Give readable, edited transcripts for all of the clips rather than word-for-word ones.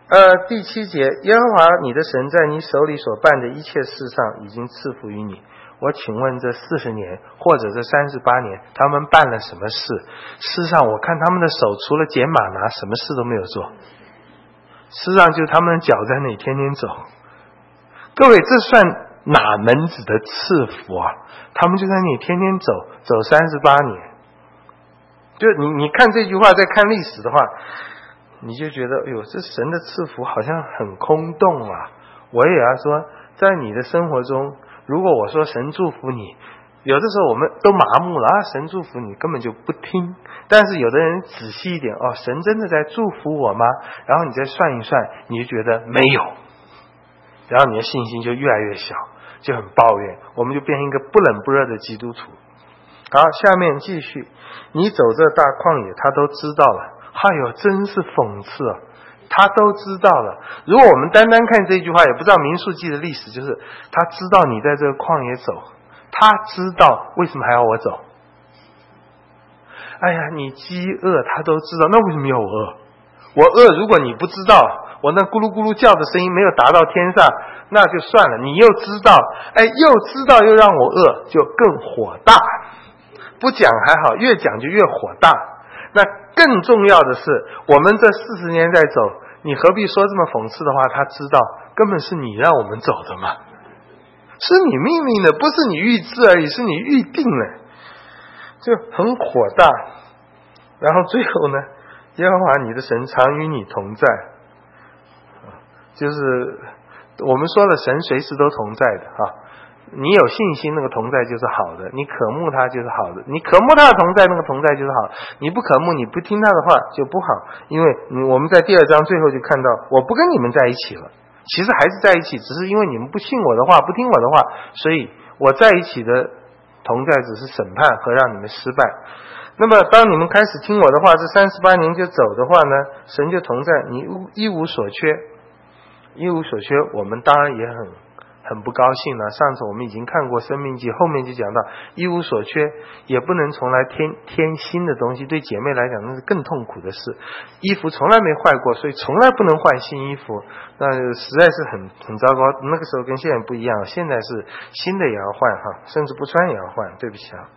第7节，耶和华你的神在你手里所办的一切事上已经赐福于你。我请问这40年或者这38年他们办了什么事？事实上我看他们的手除了捡马拿什么事都没有做，事实上就是他们的脚在那里天天走。各位，这算哪门子的赐福啊？他们就在那里天天走38年。就你看这句话，再看历史的话，你就觉得哎呦，这神的赐福好像很空洞啊。我也要说，在你的生活中，如果我说神祝福你，有的时候我们都麻木了啊，神祝福你根本就不听。但是有的人仔细一点，哦，神真的在祝福我吗？然后你再算一算，你就觉得没有，然后你的信心就越来越小，就很抱怨，我们就变成一个不冷不热的基督徒。好，下面继续，你走这大旷野，他都知道了。哎呦，真是讽刺啊！他都知道了。如果我们单单看这句话，也不知道民数记的历史，就是他知道你在这个旷野走，他知道为什么还要我走。哎呀，你饥饿他都知道，那为什么要我饿？我饿，如果你不知道，我那咕噜咕噜叫的声音没有达到天上，那就算了。你又知道，哎，又知道又让我饿，就更火大。不讲还好，越讲就越火大。那更重要的是，我们这40年在走，你何必说这么讽刺的话？他知道根本是你让我们走的嘛，是你命令的，不是你预知而已，是你预定的，就很火大。然后最后呢，耶和华你的神常与你同在，就是我们说了，神随时都同在的啊。你有信心，那个同在就是好的；你渴慕他就是好的；你渴慕他的同在，那个同在就是好；你不渴慕，你不听他的话就不好。因为我们在第2章最后就看到，我不跟你们在一起了，其实还是在一起，只是因为你们不信我的话，不听我的话，所以我在一起的同在只是审判和让你们失败。那么当你们开始听我的话，这38年就走的话呢，神就同在，你一无所缺，一无所缺。我们当然也很不高兴了。上次我们已经看过生命记，后面就讲到一无所缺，也不能从来添新的东西，对姐妹来讲那是更痛苦的事。衣服从来没坏过，所以从来不能换新衣服，那实在是很糟糕。那个时候跟现在不一样，现在是新的也要换哈，甚至不穿也要换。对不起啊，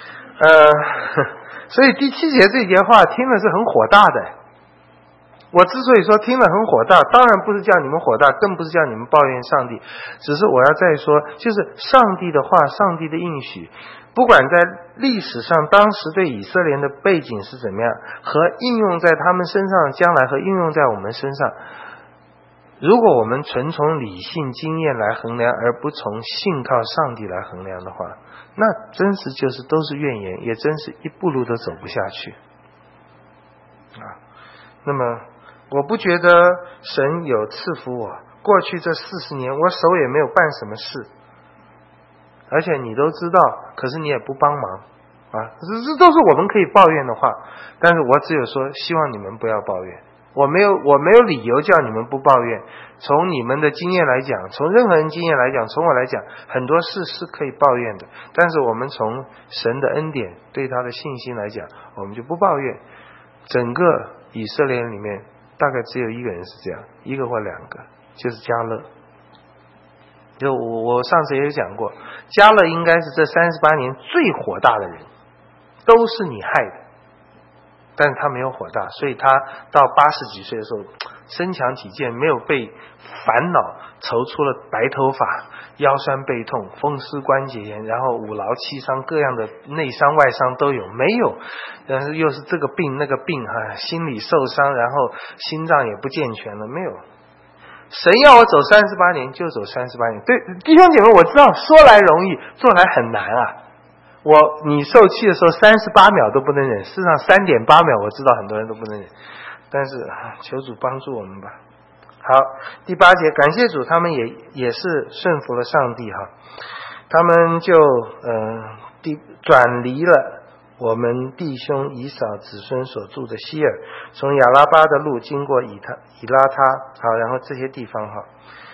所以第7节这节话听了是很火大的。我之所以说听了很火大，当然不是叫你们火大，更不是叫你们抱怨上帝，只是我要再说，就是上帝的话，上帝的应许，不管在历史上当时对以色列人的背景是怎么样，和应用在他们身上的将来和应用在我们身上，如果我们纯从理性经验来衡量，而不从信靠上帝来衡量的话，那真是就是都是怨言，也真是一步路都走不下去啊。那么我不觉得神有赐福我，过去这40年我手也没有办什么事，而且你都知道，可是你也不帮忙啊，这都是我们可以抱怨的话。但是我只有说希望你们不要抱怨，我没有理由叫你们不抱怨。从你们的经验来讲，从任何人经验来讲，从我来讲，很多事是可以抱怨的，但是我们从神的恩典对他的信心来讲，我们就不抱怨。整个以色列人里面大概只有一个人是这样，一个或2个，就是迦勒。就我上次也有讲过，迦勒应该是这38年最火大的人，都是你害的，但是他没有火大，所以他到80几岁的时候身强体健，没有被烦恼愁出了白头发，腰酸背痛，风湿关节炎，然后五劳七伤，各样的内伤外伤都有，没有，但是又是这个病那个病心理受伤，然后心脏也不健全了，没有。神要我走38年就走38年。对弟兄姐妹，我知道说来容易，做来很难啊。你受气的时候38秒都不能忍，事实上3.8秒我知道很多人都不能忍，但是求主帮助我们吧。好，第8节，感谢主，他们也是顺服了上帝哈，他们就转离了我们弟兄以扫子孙所住的西尔，从亚拉巴的路经过以拉他，好，然后这些地方哈，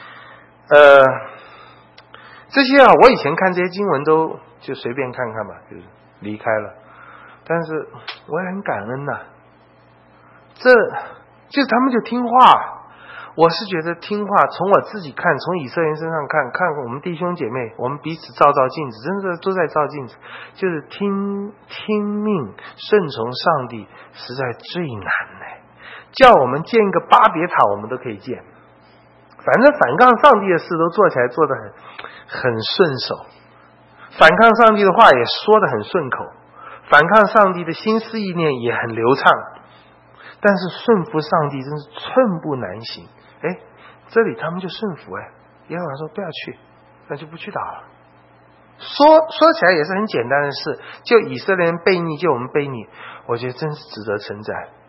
这些我以前看这些经文都就随便看看吧，就是离开了，但是我也很感恩呐，这就是他们就听话。 我是觉得听话，从我自己看，从以色列人身上看，看我们弟兄姐妹，我们彼此照镜子，真的都在照镜子，就是听命顺从上帝，实在最难的。叫我们建一个巴别塔，我们都可以建，反正反抗上帝的事都做起来做得很顺手，反抗上帝的话也说得很顺口，反抗上帝的心思意念也很流畅，但是顺服上帝真是寸步难行。这里他们就顺服，耶和华说不要去，那就不去打了。说起来也是很简单的事，就以色列人悖逆，就我们悖逆，我觉得真是值得称赞。